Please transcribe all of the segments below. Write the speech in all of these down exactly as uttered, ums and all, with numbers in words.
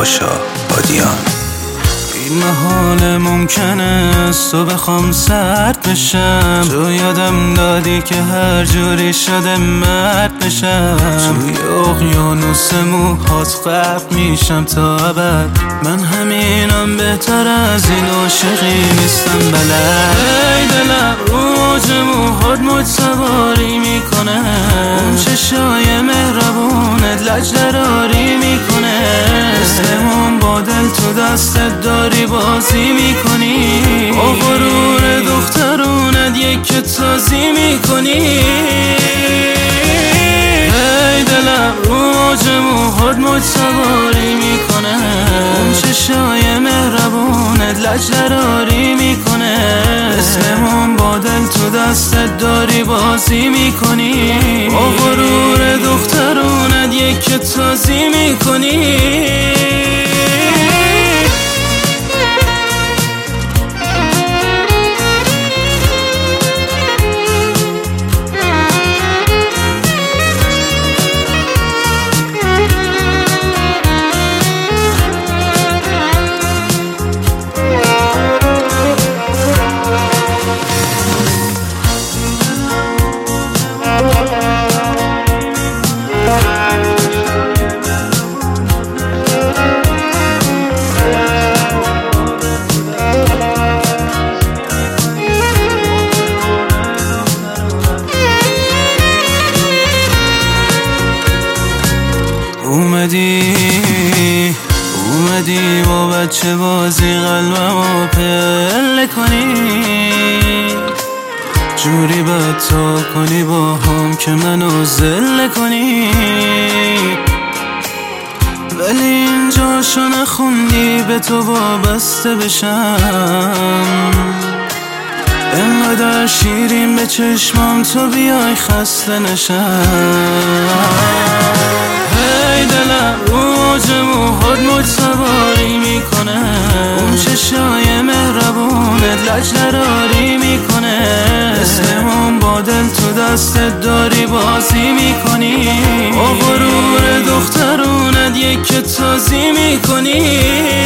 پاشا بادیان. این محال ممکنه تو بخوام سرد بشم، تو یادم دادی که هر جوری شده مرد بشم. توی اقیانوس موهات غرق میشم تا ابد، من همینم بهتر از این عاشقی نیستم بلد. ای دلم رو موج موهات موج سواری میکنه، اون چشای مهربونت لج دراری میکنه. اسممون با دل تو دستت داری بازی میکنی، با غرور دخترونت یک تازی میکنی. ای دلم رو موج موهات موج سواری میکنه، اون چشای مهربونت لج دراری میکنه. اسممون با دل تو دستت داری بازی میکنی، با غرور دخترونت یک تازی میکنی. اومدی اومدی با بچه بازی قلبمو پله کنی، جوری بد تا کنی با هم که منو ذله کنی. ولی اینجا شو نخوندی به تو وابسته بشم، انقدر شیرین به چشمام تو بیای خسته نشم. ای دلم رو موج موهات موج سواری میکنه، اون چشای مهربونت لج دراری میکنه. اسممون با دل تو دستت داری بازی میکنی، با غرور دخترونت یک تازی میکنی.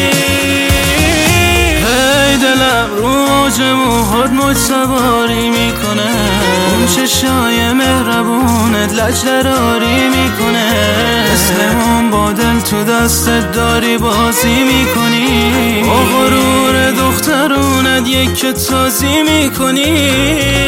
ای دلم رو موج موهات موج سواری میکنه، اون چشای مهربونت لج دراری میکنه. اسممون با دل تو دستت داری بازی میکنی، با غرور دخترونت یک تازی میکنی.